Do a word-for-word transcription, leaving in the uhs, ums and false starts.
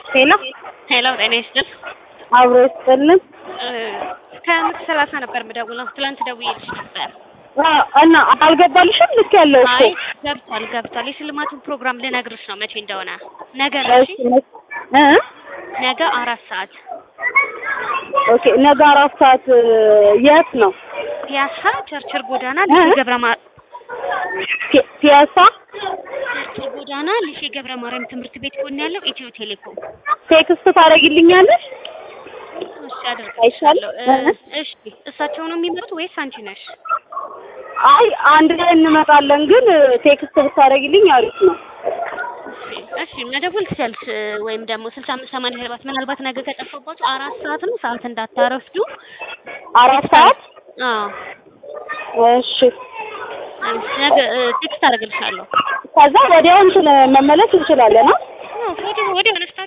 ሄሎ ሄሎ ጤና ይስጥልኝ። አብሮ ይስጥልኝ። ከምት ሰላሳ ነበር የምደውለው ትላንት ደውዬልሽ ነበር። እና አልገባልሽም? ልክ ያለው እኮ አይ ገብቷል ገብቷል። የሽልማቱን ፕሮግራም ልነግርሽ ነው መቼ እንደሆነ። ነገ ነው። እሺ እ ነገ አራት ሰዓት። ኦኬ ነገ አራት ሰዓት የት ነው? ፒያሳ ቸርችል ጎዳና ልሼ ገብረማ ፒያሳ ቸርችል ጎዳና ልሼ ገብረ ማርያም ትምህርት ቤት ጎን ያለው ኢትዮ ቴሌኮም። ቴክስት ታደርጊልኛለሽ? እሺ አደርግልሻለሁ። እሺ እሳቸው ነው የሚመጡት ወይስ አንቺ ነሽ? አይ አንድ ላይ እንመጣለን፣ ግን ቴክስት ብታደርጊልኝ አሪፍ ነው። እሺ መደወል ትችያለሽ፣ ወይም ደግሞ ስልሳ አምስት ሰማንያ ሰባት ምናልባት ነገ ከጠፋባችሁ አራት ሰዓት ነው። ሰዓት እንዳታረፍዱ። አራት ሰዓት? አዎ እሺ ነገ ቴክስት አደርግልሻለሁ። ከዛ ወዲያው እንትን መመለስ እንችላለን። አዎ ወዲያው ወዲያው